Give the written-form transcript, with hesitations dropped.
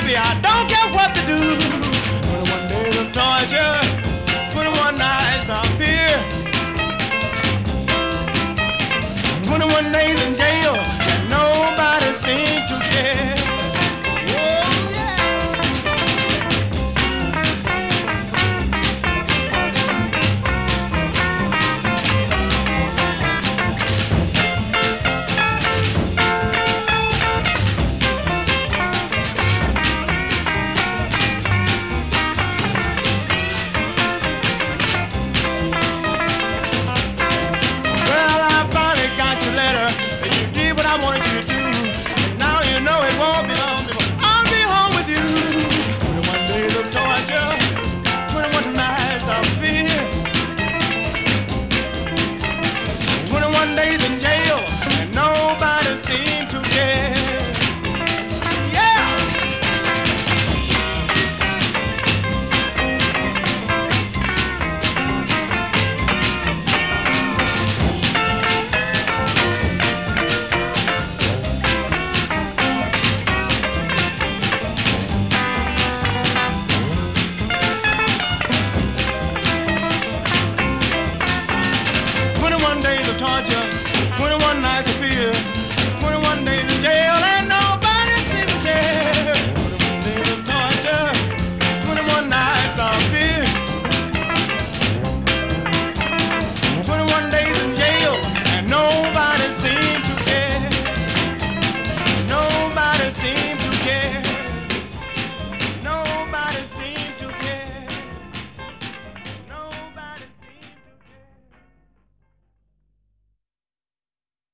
baby, I don't care what to do. 21 days of torture, 21 nights of fear, 21 days in jail, and nobody seemed to care. Oh, yeah. 21 days in jail, and nobody seemed to care. Yeah! 21 days of torture, 21 nights of